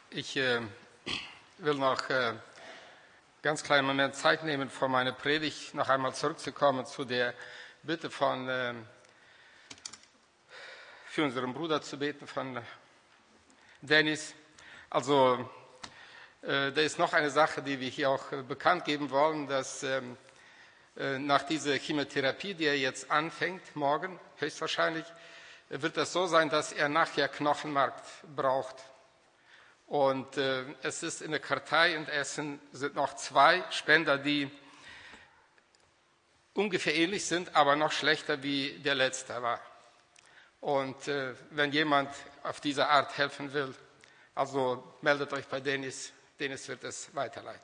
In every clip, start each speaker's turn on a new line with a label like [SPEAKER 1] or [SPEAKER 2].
[SPEAKER 1] Ich will noch ganz kleinen Moment Zeit nehmen, vor meiner Predigt noch einmal zurückzukommen zu der Bitte für unseren Bruder zu beten, von Dennis. Also, da ist noch eine Sache, die wir hier auch bekannt geben wollen, dass nach dieser Chemotherapie, die er jetzt anfängt, morgen höchstwahrscheinlich, wird es so sein, dass er nachher Knochenmark braucht. Und es ist in der Kartei in Essen sind noch 2 Spender, die ungefähr ähnlich sind, aber noch schlechter wie der letzte war. Und wenn jemand auf diese Art helfen will, also meldet euch bei Dennis. Dennis wird es weiterleiten.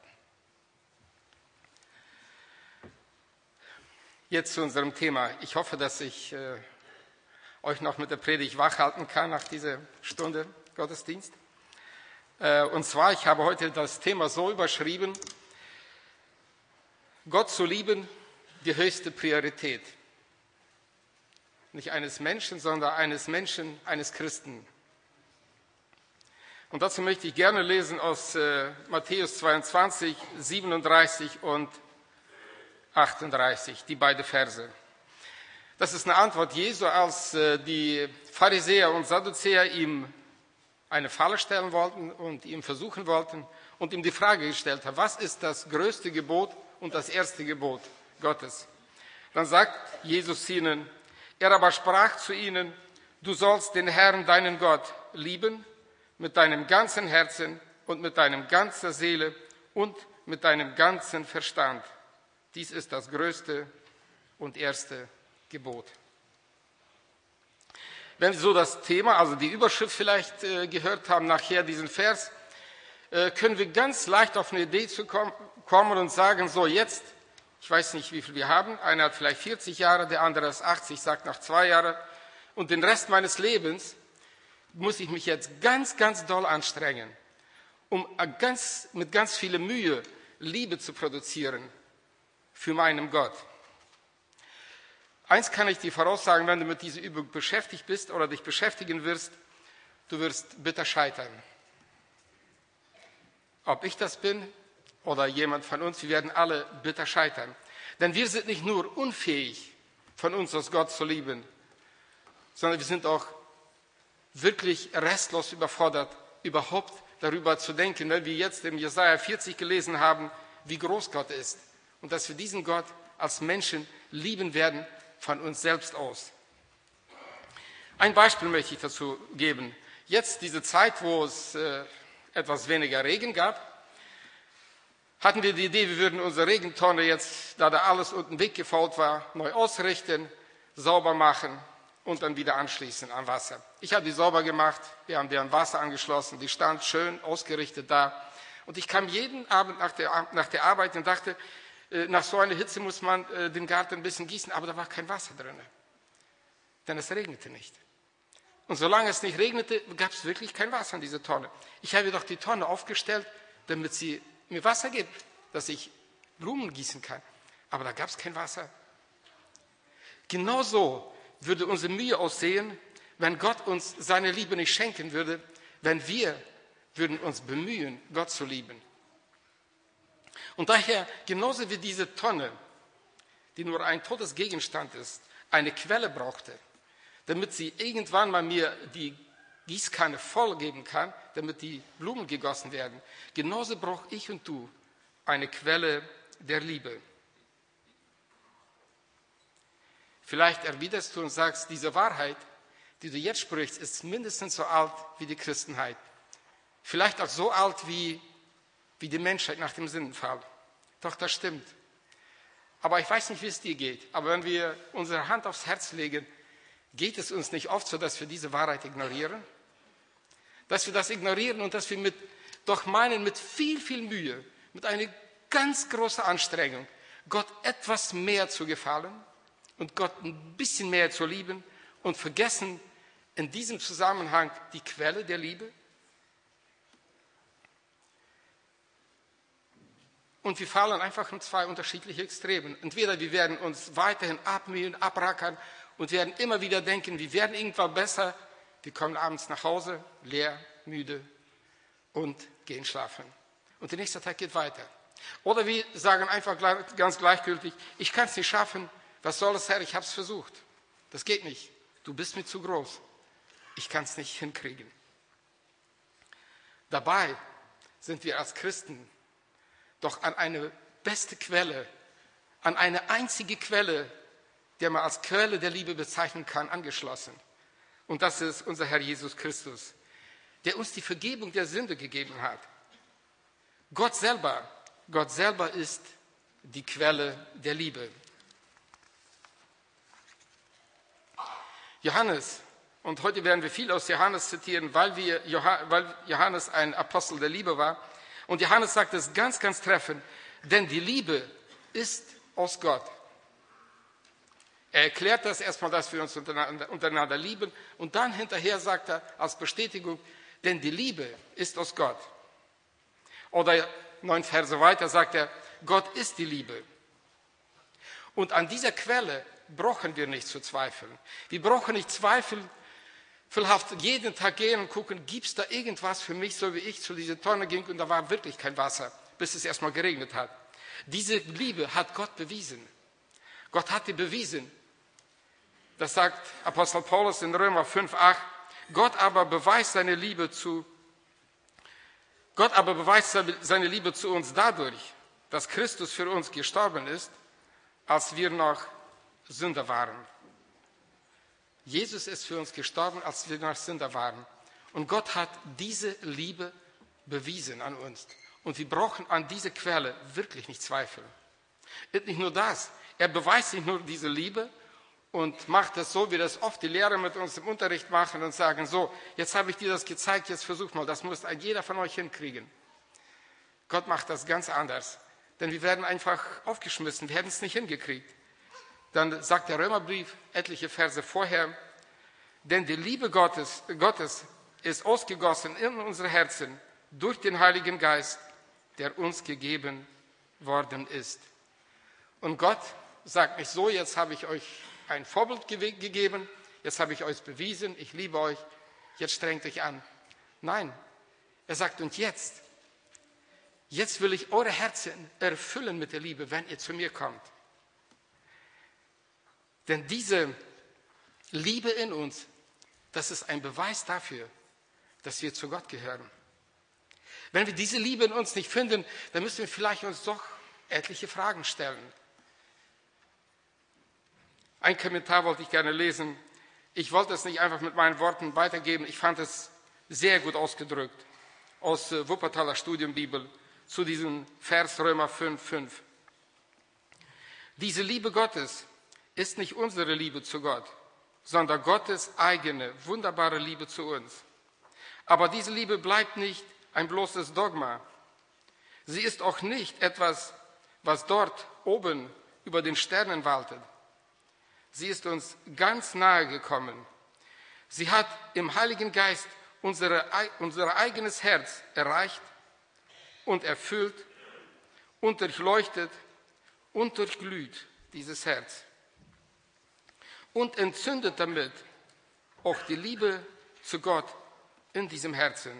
[SPEAKER 1] Jetzt zu unserem Thema. Ich hoffe, dass ich euch noch mit der Predigt wachhalten kann nach dieser Stunde Gottesdienst. Und zwar, ich habe heute das Thema so überschrieben: Gott zu lieben, die höchste Priorität. Nicht eines Menschen, sondern eines Menschen, eines Christen. Und dazu möchte ich gerne lesen aus Matthäus 22, 37 und 38, die beiden Verse. Das ist eine Antwort Jesu, als die Pharisäer und Sadduzäer ihm eine Falle stellen wollten und ihm versuchen wollten und ihm die Frage gestellt haben: Was ist das größte Gebot und das erste Gebot Gottes? Dann sagt Jesus ihnen, er aber sprach zu ihnen: Du sollst den Herrn, deinen Gott, lieben mit deinem ganzen Herzen und mit deiner ganzen Seele und mit deinem ganzen Verstand. Dies ist das größte und erste Gebot. Wenn Sie so das Thema, also die Überschrift vielleicht gehört haben, nachher diesen Vers, können wir ganz leicht auf eine Idee zu kommen und sagen, so jetzt, ich weiß nicht, wie viel wir haben, einer hat vielleicht 40 Jahre, der andere ist 80, sagt nach 2 Jahren, und den Rest meines Lebens muss ich mich jetzt ganz, ganz doll anstrengen, um mit ganz viel Mühe Liebe zu produzieren für meinen Gott. Eins kann ich dir voraussagen, wenn du mit dieser Übung beschäftigt bist oder dich beschäftigen wirst, du wirst bitter scheitern. Ob ich das bin oder jemand von uns, wir werden alle bitter scheitern. Denn wir sind nicht nur unfähig, von uns aus Gott zu lieben, sondern wir sind auch wirklich restlos überfordert, überhaupt darüber zu denken, wenn wir jetzt im Jesaja 40 gelesen haben, wie groß Gott ist und dass wir diesen Gott als Menschen lieben werden von uns selbst aus. Ein Beispiel möchte ich dazu geben. Jetzt diese Zeit, wo es etwas weniger Regen gab, hatten wir die Idee, wir würden unsere Regentonne jetzt, da alles unten weggefault war, neu ausrichten, sauber machen und dann wieder anschließen an Wasser. Ich habe die sauber gemacht, wir haben die an Wasser angeschlossen, die stand schön ausgerichtet da. Und ich kam jeden Abend nach der Arbeit und dachte, nach so einer Hitze muss man den Garten ein bisschen gießen, aber da war kein Wasser drin. Denn es regnete nicht. Und solange es nicht regnete, gab es wirklich kein Wasser in dieser Tonne. Ich habe doch die Tonne aufgestellt, damit sie mir Wasser gibt, dass ich Blumen gießen kann. Aber da gab es kein Wasser. Genauso würde unsere Mühe aussehen, wenn Gott uns seine Liebe nicht schenken würde, wenn wir würden uns bemühen, Gott zu lieben. Und daher, genauso wie diese Tonne, die nur ein totes Gegenstand ist, eine Quelle brauchte, damit sie irgendwann mal mir die Gießkanne vollgeben kann, damit die Blumen gegossen werden, genauso brauche ich und du eine Quelle der Liebe. Vielleicht erwiderst du und sagst, diese Wahrheit, die du jetzt sprichst, ist mindestens so alt wie die Christenheit. Vielleicht auch so alt wie die Menschheit nach dem Sündenfall. Doch, das stimmt. Aber ich weiß nicht, wie es dir geht. Aber wenn wir unsere Hand aufs Herz legen, geht es uns nicht oft so, dass wir diese Wahrheit ignorieren? Dass wir das ignorieren und dass wir mit viel, viel Mühe, mit einer ganz großen Anstrengung, Gott etwas mehr zu gefallen und Gott ein bisschen mehr zu lieben und vergessen in diesem Zusammenhang die Quelle der Liebe? Und wir fallen einfach in 2 unterschiedliche Extremen. Entweder wir werden uns weiterhin abmühen, abrackern und werden immer wieder denken, wir werden irgendwann besser. Wir kommen abends nach Hause, leer, müde und gehen schlafen. Und der nächste Tag geht weiter. Oder wir sagen einfach ganz gleichgültig, ich kann es nicht schaffen, was soll es, Herr, ich habe es versucht. Das geht nicht, du bist mir zu groß, ich kann es nicht hinkriegen. Dabei sind wir als Christen doch an eine beste Quelle, an eine einzige Quelle, die man als Quelle der Liebe bezeichnen kann, angeschlossen. Und das ist unser Herr Jesus Christus, der uns die Vergebung der Sünde gegeben hat. Gott selber ist die Quelle der Liebe. Johannes, und heute werden wir viel aus Johannes zitieren, weil Johannes ein Apostel der Liebe war. Und Johannes sagt es ganz, ganz treffend, denn die Liebe ist aus Gott. Er erklärt das erstmal, dass wir uns untereinander lieben. Und dann hinterher sagt er als Bestätigung, denn die Liebe ist aus Gott. Oder 9 Verse weiter sagt er, Gott ist die Liebe. Und an dieser Quelle brauchen wir nicht zu zweifeln. Wir brauchen nicht zweifelhaft jeden Tag gehen und gucken, gibt es da irgendwas für mich, so wie ich zu dieser Tonne ging und da war wirklich kein Wasser, bis es erstmal geregnet hat. Diese Liebe hat Gott bewiesen. Gott hat die bewiesen. Das sagt Apostel Paulus in Römer 5,8. Gott aber beweist seine Liebe zu uns dadurch, dass Christus für uns gestorben ist, als wir noch Sünder waren. Jesus ist für uns gestorben, als wir noch Sünder waren. Und Gott hat diese Liebe bewiesen an uns. Und wir brauchen an diese Quelle wirklich nicht zweifeln. Und nicht nur das, er beweist nicht nur diese Liebe und macht es so, wie das oft die Lehrer mit uns im Unterricht machen und sagen, so, jetzt habe ich dir das gezeigt, jetzt versuch mal, das muss jeder von euch hinkriegen. Gott macht das ganz anders, denn wir werden einfach aufgeschmissen, wir hätten es nicht hingekriegt. Dann sagt der Römerbrief etliche Verse vorher, denn die Liebe Gottes ist ausgegossen in unsere Herzen durch den Heiligen Geist, der uns gegeben worden ist. Und Gott sagt nicht so, jetzt habe ich euch ein Vorbild gegeben, jetzt habe ich euch bewiesen, ich liebe euch, jetzt strengt euch an. Nein, er sagt, und jetzt will ich eure Herzen erfüllen mit der Liebe, wenn ihr zu mir kommt. Denn diese Liebe in uns, das ist ein Beweis dafür, dass wir zu Gott gehören. Wenn wir diese Liebe in uns nicht finden, dann müssen wir vielleicht uns doch etliche Fragen stellen. Ein Kommentar wollte ich gerne lesen. Ich wollte es nicht einfach mit meinen Worten weitergeben. Ich fand es sehr gut ausgedrückt aus Wuppertaler Studienbibel zu diesem Vers Römer 5,5. Diese Liebe Gottes ist nicht unsere Liebe zu Gott, sondern Gottes eigene, wunderbare Liebe zu uns. Aber diese Liebe bleibt nicht ein bloßes Dogma. Sie ist auch nicht etwas, was dort oben über den Sternen waltet. Sie ist uns ganz nahe gekommen. Sie hat im Heiligen Geist unser eigenes Herz erreicht und erfüllt und durchleuchtet und durchglüht dieses Herz. Und entzündet damit auch die Liebe zu Gott in diesem Herzen.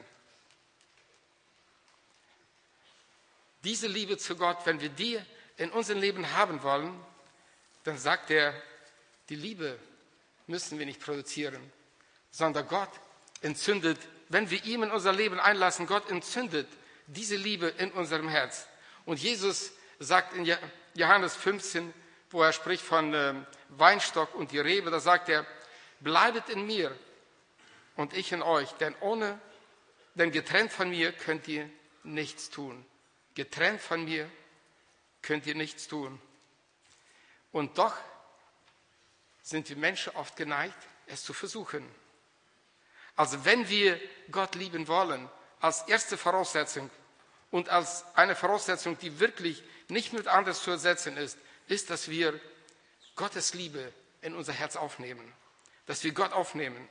[SPEAKER 1] Diese Liebe zu Gott, wenn wir die in unserem Leben haben wollen, dann sagt er, die Liebe müssen wir nicht produzieren, sondern Gott entzündet, wenn wir ihm in unser Leben einlassen, Gott entzündet diese Liebe in unserem Herz. Und Jesus sagt in Johannes 15, wo er spricht von Weinstock und die Rebe, da sagt er, bleibet in mir und ich in euch, denn getrennt von mir könnt ihr nichts tun. Getrennt von mir könnt ihr nichts tun. Und doch sind wir Menschen oft geneigt, es zu versuchen. Also wenn wir Gott lieben wollen, als erste Voraussetzung und als eine Voraussetzung, die wirklich nicht mit anders zu ersetzen ist, dass wir Gottes Liebe in unser Herz aufnehmen, dass wir Gott aufnehmen.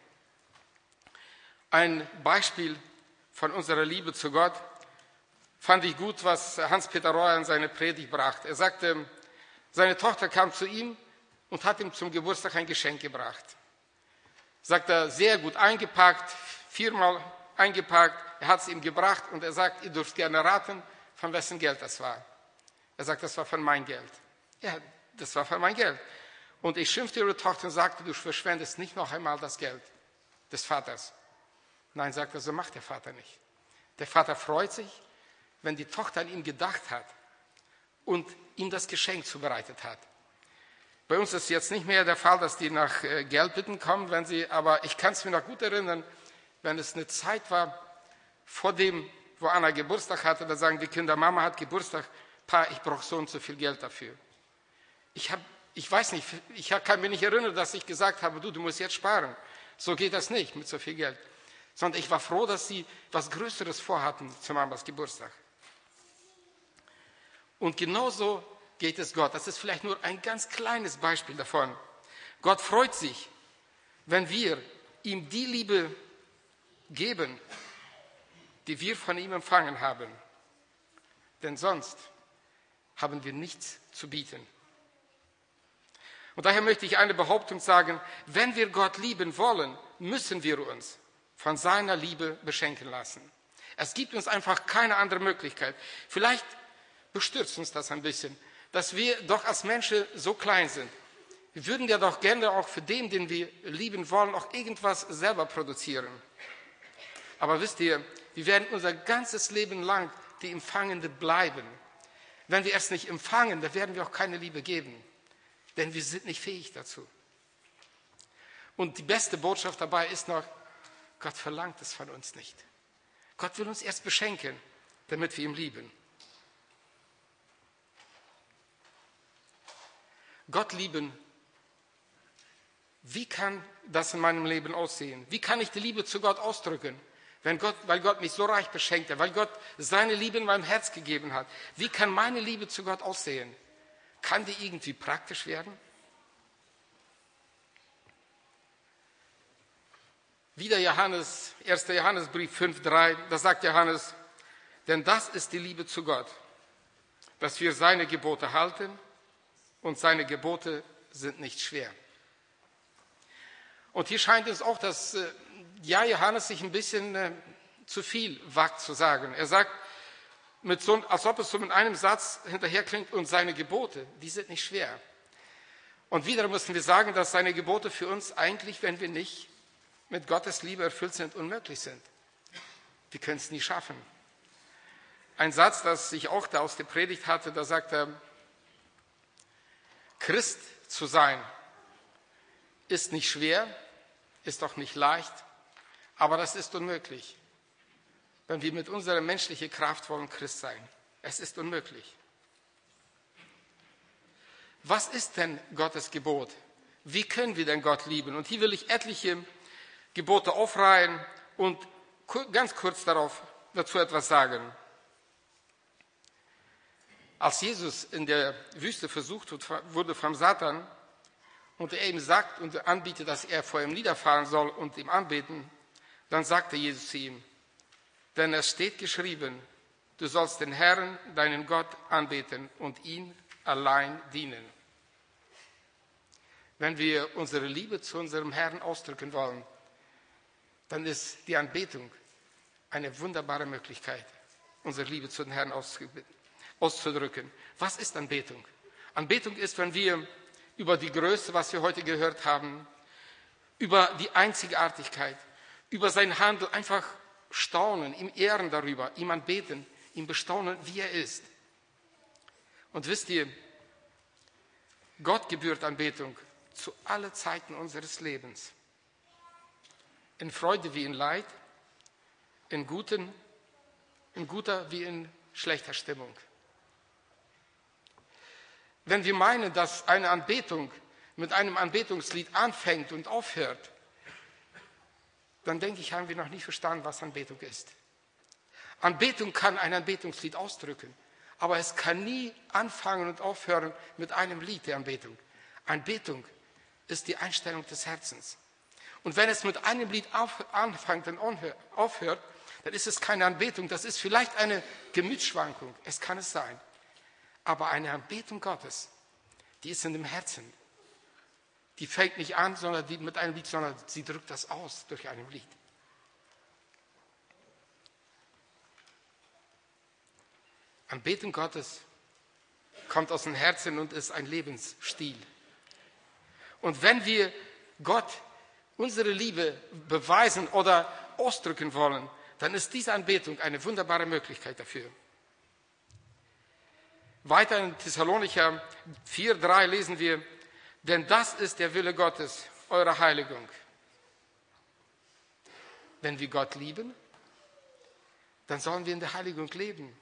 [SPEAKER 1] Ein Beispiel von unserer Liebe zu Gott fand ich gut, was Hans-Peter Royer in seine Predigt brachte. Er sagte, seine Tochter kam zu ihm und hat ihm zum Geburtstag ein Geschenk gebracht. Sagt er, sehr gut eingepackt, 4-mal eingepackt. Er hat es ihm gebracht und er sagt, ihr dürft gerne raten, von wessen Geld das war. Er sagt, das war von meinem Geld. Ja, das war von meinem Geld. Und ich schimpfte ihre Tochter und sagte, du verschwendest nicht noch einmal das Geld des Vaters. Nein, sagt er, so macht der Vater nicht. Der Vater freut sich, wenn die Tochter an ihn gedacht hat und ihm das Geschenk zubereitet hat. Bei uns ist jetzt nicht mehr der Fall, dass die nach Geld bitten kommen, aber ich kann es mir noch gut erinnern, wenn es eine Zeit war, vor dem, wo Anna Geburtstag hatte, da sagen die Kinder, Mama hat Geburtstag, Pa, ich brauche so und so viel Geld dafür. Ich weiß nicht, ich kann mich nicht erinnern, dass ich gesagt habe, du musst jetzt sparen. So geht das nicht mit so viel Geld. Sondern ich war froh, dass sie was Größeres vorhatten zu Mamas Geburtstag. Und genauso geht es Gott. Das ist vielleicht nur ein ganz kleines Beispiel davon. Gott freut sich, wenn wir ihm die Liebe geben, die wir von ihm empfangen haben. Denn sonst haben wir nichts zu bieten. Und daher möchte ich eine Behauptung sagen, wenn wir Gott lieben wollen, müssen wir uns von seiner Liebe beschenken lassen. Es gibt uns einfach keine andere Möglichkeit. Vielleicht bestürzt uns das ein bisschen, dass wir doch als Menschen so klein sind. Wir würden ja doch gerne auch für den wir lieben wollen, auch irgendwas selber produzieren. Aber wisst ihr, wir werden unser ganzes Leben lang die Empfangende bleiben. Wenn wir es nicht empfangen, dann werden wir auch keine Liebe geben. Denn wir sind nicht fähig dazu. Und die beste Botschaft dabei ist noch, Gott verlangt es von uns nicht. Gott will uns erst beschenken, damit wir ihn lieben. Gott lieben, wie kann das in meinem Leben aussehen? Wie kann ich die Liebe zu Gott ausdrücken? Weil Gott mich so reich beschenkt hat, weil Gott seine Liebe in meinem Herz gegeben hat. Wie kann meine Liebe zu Gott aussehen? Kann die irgendwie praktisch werden? Wieder 1. Johannesbrief 5,3, da sagt Johannes, denn das ist die Liebe zu Gott, dass wir seine Gebote halten und seine Gebote sind nicht schwer. Und hier scheint es auch, dass Johannes sich ein bisschen zu viel wagt zu sagen. Er sagt, als ob es so mit einem Satz hinterher klingt, und seine Gebote, die sind nicht schwer. Und wieder müssen wir sagen, dass seine Gebote für uns eigentlich, wenn wir nicht mit Gottes Liebe erfüllt sind, unmöglich sind. Wir können es nie schaffen. Ein Satz, das ich auch da aus der Predigt hatte, da sagt er, Christ zu sein ist nicht schwer, ist auch nicht leicht, aber das ist unmöglich. Wenn wir mit unserer menschlichen Kraft wollen Christ sein. Es ist unmöglich. Was ist denn Gottes Gebot? Wie können wir denn Gott lieben? Und hier will ich etliche Gebote aufreihen und ganz kurz dazu etwas sagen. Als Jesus in der Wüste versucht wurde vom Satan und er ihm sagt und anbietet, dass er vor ihm niederfahren soll und ihm anbeten, dann sagte Jesus zu ihm, denn es steht geschrieben, du sollst den Herrn, deinen Gott, anbeten und ihn allein dienen. Wenn wir unsere Liebe zu unserem Herrn ausdrücken wollen, dann ist die Anbetung eine wunderbare Möglichkeit, unsere Liebe zu dem Herrn auszudrücken. Was ist Anbetung? Anbetung ist, wenn wir über die Größe, was wir heute gehört haben, über die Einzigartigkeit, über sein Handeln einfach staunen, ihm ehren darüber, ihm anbeten, ihm bestaunen, wie er ist. Und wisst ihr, Gott gebührt Anbetung zu allen Zeiten unseres Lebens. In Freude wie in Leid, in guter wie in schlechter Stimmung. Wenn wir meinen, dass eine Anbetung mit einem Anbetungslied anfängt und aufhört, dann denke ich, haben wir noch nicht verstanden, was Anbetung ist. Anbetung kann ein Anbetungslied ausdrücken, aber es kann nie anfangen und aufhören mit einem Lied der Anbetung. Anbetung ist die Einstellung des Herzens. Und wenn es mit einem Lied anfängt und aufhört, dann ist es keine Anbetung, das ist vielleicht eine Gemütsschwankung, es kann es sein. Aber eine Anbetung Gottes, die ist in dem Herzen. Die fängt nicht an mit einem Lied, sondern sie drückt das aus durch ein Lied. Anbetung Gottes kommt aus dem Herzen und ist ein Lebensstil. Und wenn wir Gott unsere Liebe beweisen oder ausdrücken wollen, dann ist diese Anbetung eine wunderbare Möglichkeit dafür. Weiter in Thessalonicher 4,3 lesen wir, denn das ist der Wille Gottes, eure Heiligung. Wenn wir Gott lieben, dann sollen wir in der Heiligung leben.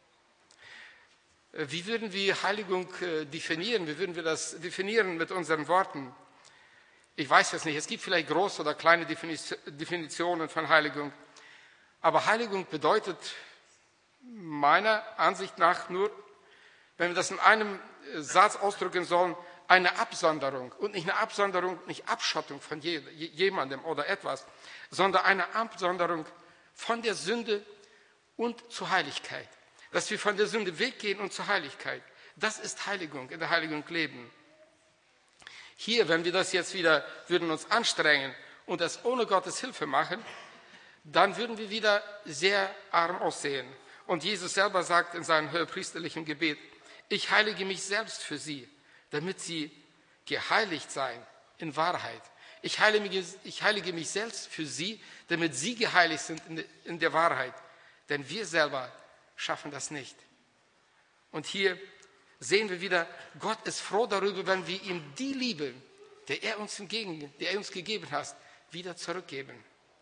[SPEAKER 1] Wie würden wir Heiligung definieren? Wie würden wir das definieren mit unseren Worten? Ich weiß es nicht. Es gibt vielleicht große oder kleine Definitionen von Heiligung. Aber Heiligung bedeutet meiner Ansicht nach nur, wenn wir das in einem Satz ausdrücken sollen, eine Absonderung. Und nicht eine Absonderung, nicht Abschottung von jemandem oder etwas, sondern eine Absonderung von der Sünde und zur Heiligkeit. Dass wir von der Sünde weggehen und zur Heiligkeit. Das ist Heiligung, in der Heiligung leben. Hier, wenn wir das jetzt wieder, würden uns anstrengen und das ohne Gottes Hilfe machen, dann würden wir wieder sehr arm aussehen. Und Jesus selber sagt in seinem hohepriesterlichen Gebet, ich heilige mich selbst für sie, damit sie geheiligt seien in Wahrheit. Ich heilige mich selbst für sie, damit sie geheiligt sind in der Wahrheit. Denn wir selber schaffen das nicht. Und hier sehen wir wieder, Gott ist froh darüber, wenn wir ihm die Liebe, die er uns gegeben hat, wieder zurückgeben.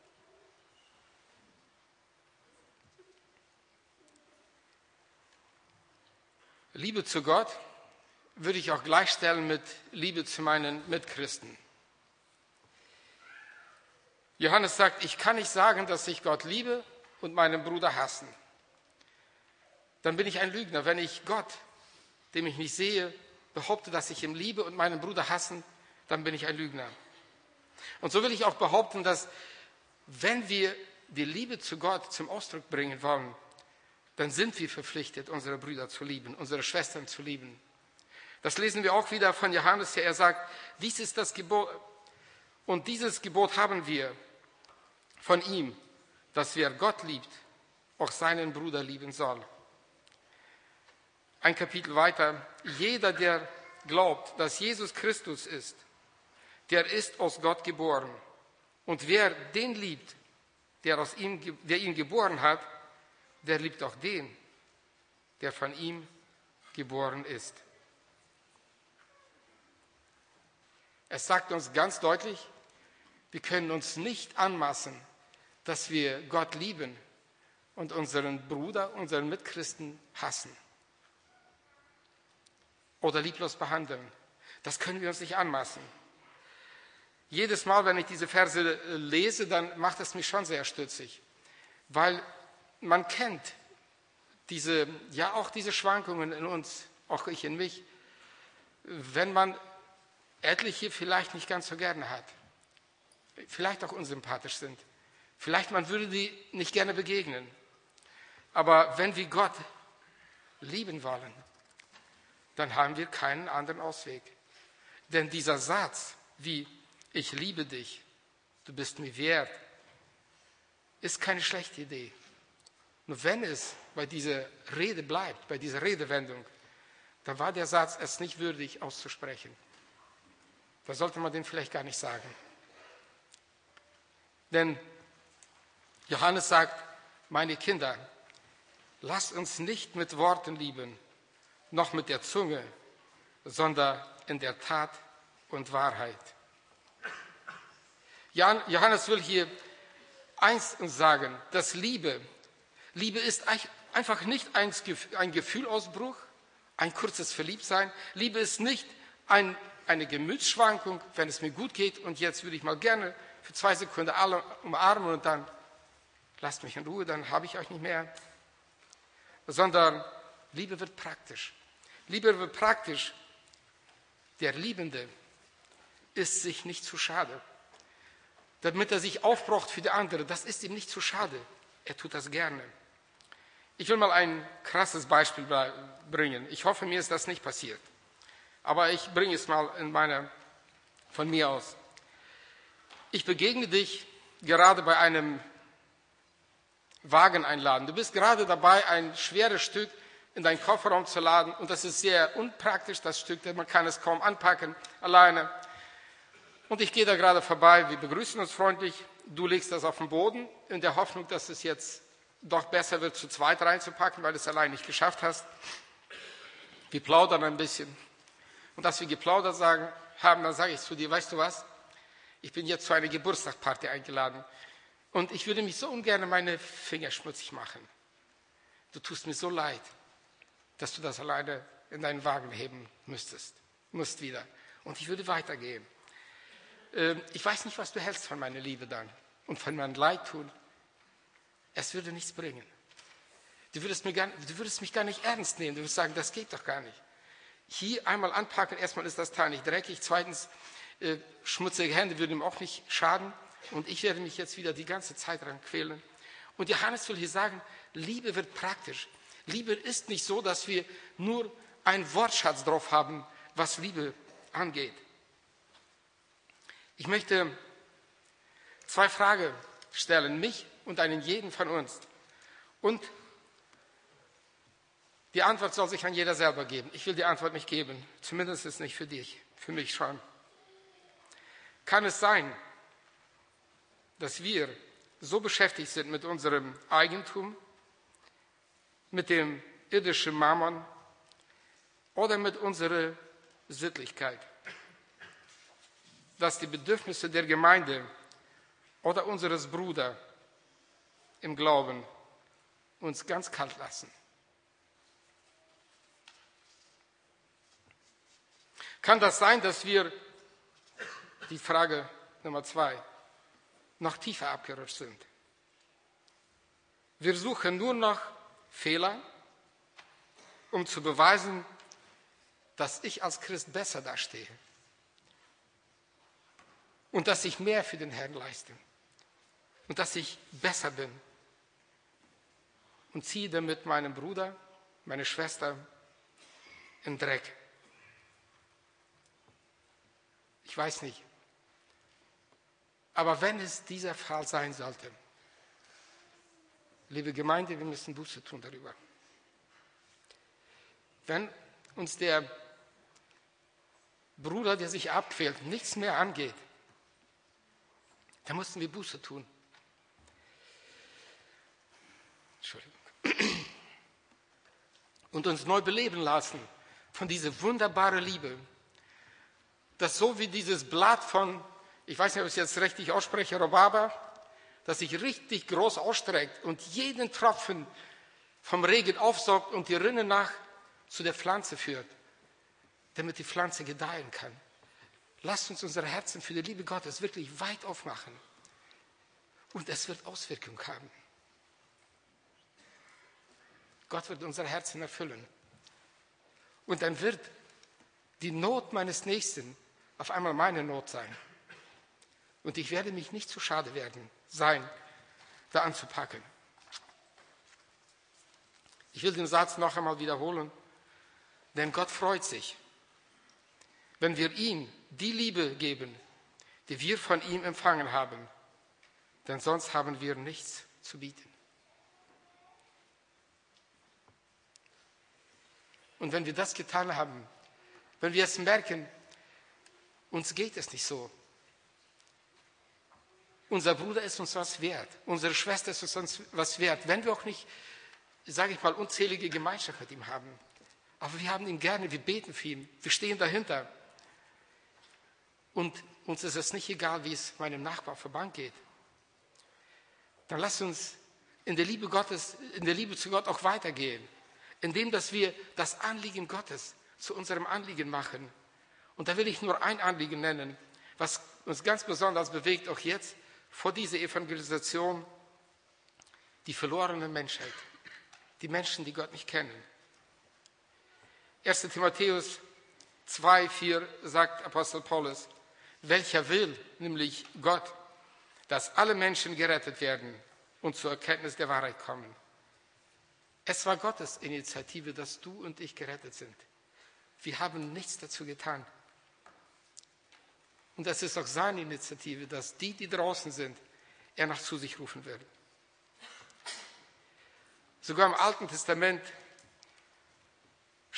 [SPEAKER 1] Liebe zu Gott würde ich auch gleichstellen mit Liebe zu meinen Mitchristen. Johannes sagt, ich kann nicht sagen, dass ich Gott liebe und meinen Bruder hassen. Dann bin ich ein Lügner. Wenn ich Gott, dem ich nicht sehe, behaupte, dass ich ihn liebe und meinen Bruder hassen, dann bin ich ein Lügner. Und so will ich auch behaupten, dass wenn wir die Liebe zu Gott zum Ausdruck bringen wollen, dann sind wir verpflichtet, unsere Brüder zu lieben, unsere Schwestern zu lieben. Das lesen wir auch wieder von Johannes her. Er sagt, dies ist das Gebot und dieses Gebot haben wir von ihm, dass wer Gott liebt, auch seinen Bruder lieben soll. Ein Kapitel weiter. Jeder, der glaubt, dass Jesus Christus ist, der ist aus Gott geboren. Und wer den liebt, der ihn geboren hat, der liebt auch den, der von ihm geboren ist. Es sagt uns ganz deutlich, wir können uns nicht anmaßen, dass wir Gott lieben und unseren Bruder, unseren Mitchristen hassen oder lieblos behandeln. Das können wir uns nicht anmaßen. Jedes Mal, wenn ich diese Verse lese, dann macht es mich schon sehr stutzig, weil man kennt diese Schwankungen in uns, auch ich in mich, wenn man etliche vielleicht nicht ganz so gerne hat, vielleicht auch unsympathisch sind, vielleicht man würde die nicht gerne begegnen, aber wenn wir Gott lieben wollen, dann haben wir keinen anderen Ausweg. Denn dieser Satz, wie ich liebe dich, du bist mir wert, ist keine schlechte Idee. Nur wenn es bei dieser Rede bleibt, bei dieser Redewendung, dann war der Satz es nicht würdig auszusprechen. Da sollte man den vielleicht gar nicht sagen. Denn Johannes sagt, meine Kinder, lasst uns nicht mit Worten lieben, noch mit der Zunge, sondern in der Tat und Wahrheit. Johannes will hier eins sagen, dass Liebe ist einfach nicht ein Gefühlausbruch, ein kurzes Verliebtsein. Liebe ist nicht eine Gemütsschwankung, wenn es mir gut geht und jetzt würde ich mal gerne für 2 Sekunden alle umarmen und dann lasst mich in Ruhe, dann habe ich euch nicht mehr. Sondern Liebe wird praktisch. Liebe wird praktisch. Der Liebende ist sich nicht zu schade. Damit er sich aufbraucht für die andere, das ist ihm nicht zu schade. Er tut das gerne. Ich will mal ein krasses Beispiel bringen. Ich hoffe, mir ist das nicht passiert. Aber ich bringe es mal von mir aus. Ich begegne dich gerade bei einem Wageneinladen. Du bist gerade dabei, ein schweres Stück in deinen Kofferraum zu laden. Und das ist sehr unpraktisch, das Stück, denn man kann es kaum anpacken, alleine. Und ich gehe da gerade vorbei, wir begrüßen uns freundlich. Du legst das auf den Boden, in der Hoffnung, dass es jetzt doch besser wird, zu zweit reinzupacken, weil du es allein nicht geschafft hast. Wir plaudern ein bisschen. Und als wir geplaudert haben, dann sage ich zu dir, weißt du was? Ich bin jetzt zu einer Geburtstagsparty eingeladen. Und ich würde mich so ungern meine Finger schmutzig machen. Du tust mir so leid, dass du das alleine in deinen Wagen heben musst wieder. Und ich würde weitergehen. Ich weiß nicht, was du hältst von meiner Liebe dann und von meinem Leid tun. Es würde nichts bringen. Du würdest mich gar nicht ernst nehmen. Du würdest sagen, das geht doch gar nicht. Hier einmal anpacken, erstmal ist das Teil nicht dreckig. Zweitens, schmutzige Hände würden ihm auch nicht schaden. Und ich werde mich jetzt wieder die ganze Zeit daran quälen. Und Johannes will hier sagen, Liebe wird praktisch. Liebe ist nicht so, dass wir nur einen Wortschatz drauf haben, was Liebe angeht. Ich möchte 2 Fragen stellen, mich und einen jeden von uns. Und die Antwort soll sich an jeder selber geben. Ich will die Antwort nicht geben, zumindest ist nicht für dich, für mich schon. Kann es sein, dass wir so beschäftigt sind mit unserem Eigentum, mit dem irdischen Mammon oder mit unserer Sittlichkeit, dass die Bedürfnisse der Gemeinde oder unseres Bruders im Glauben uns ganz kalt lassen? Kann das sein, dass wir, die Frage Nummer 2, noch tiefer abgerutscht sind? Wir suchen nur noch Fehler, um zu beweisen, dass ich als Christ besser dastehe und dass ich mehr für den Herrn leiste und dass ich besser bin und ziehe damit meinen Bruder, meine Schwester in den Dreck. Ich weiß nicht. Aber wenn es dieser Fall sein sollte, liebe Gemeinde, wir müssen Buße tun darüber. Wenn uns der Bruder, der sich abquält, nichts mehr angeht, dann mussten wir Buße tun. Entschuldigung. Und uns neu beleben lassen von dieser wunderbaren Liebe, dass so wie dieses Blatt von, ich weiß nicht, ob ich es jetzt richtig ausspreche, Rhabarber, das sich richtig groß ausstreckt und jeden Tropfen vom Regen aufsaugt und die Rinne nach zu der Pflanze führt, damit die Pflanze gedeihen kann. Lasst uns unsere Herzen für die Liebe Gottes wirklich weit aufmachen. Und es wird Auswirkungen haben. Gott wird unsere Herzen erfüllen. Und dann wird die Not meines Nächsten auf einmal meine Not sein. Und ich werde mich nicht zu schade sein, da anzupacken. Ich will den Satz noch einmal wiederholen. Denn Gott freut sich, wenn wir ihm die Liebe geben, die wir von ihm empfangen haben. Denn sonst haben wir nichts zu bieten. Und wenn wir das getan haben, wenn wir es merken, uns geht es nicht so. Unser Bruder ist uns was wert. Unsere Schwester ist uns was wert. Wenn wir auch nicht, sage ich mal, unzählige Gemeinschaft mit ihm haben. Aber wir haben ihn gerne, wir beten für ihn, wir stehen dahinter. Und uns ist es nicht egal, wie es meinem Nachbar auf der Bank geht. Dann lasst uns in der Liebe Gottes, in der Liebe zu Gott auch weitergehen. Indem, dass wir das Anliegen Gottes zu unserem Anliegen machen. Und da will ich nur ein Anliegen nennen, was uns ganz besonders bewegt, auch jetzt vor dieser Evangelisation, die verlorene Menschheit, die Menschen, die Gott nicht kennen. 1. Timotheus 2,4 sagt Apostel Paulus, welcher will, nämlich Gott, dass alle Menschen gerettet werden und zur Erkenntnis der Wahrheit kommen. Es war Gottes Initiative, dass du und ich gerettet sind. Wir haben nichts dazu getan. Und es ist auch seine Initiative, dass die draußen sind, er noch zu sich rufen wird. Sogar im Alten Testament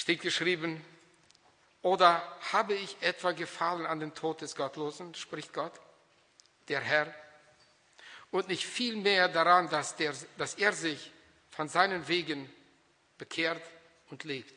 [SPEAKER 1] Steht geschrieben, oder habe ich etwa Gefallen an dem Tod des Gottlosen, spricht Gott, der Herr, und nicht vielmehr daran, dass er sich von seinen Wegen bekehrt und lebt.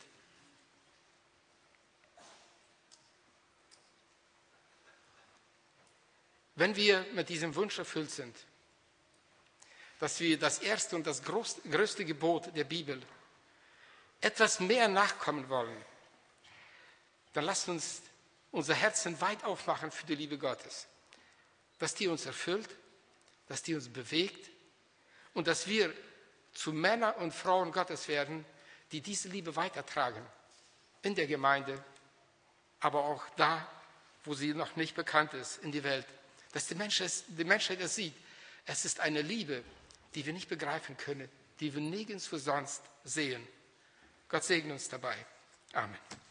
[SPEAKER 1] Wenn wir mit diesem Wunsch erfüllt sind, dass wir das erste und das größte Gebot der Bibel etwas mehr nachkommen wollen, dann lasst uns unser Herzen weit aufmachen für die Liebe Gottes. Dass die uns erfüllt, dass die uns bewegt und dass wir zu Männern und Frauen Gottes werden, die diese Liebe weitertragen. In der Gemeinde, aber auch da, wo sie noch nicht bekannt ist, in die Welt. Dass die Menschheit es sieht. Es ist eine Liebe, die wir nicht begreifen können, die wir nirgendwo sonst sehen. Gott segne uns dabei. Amen.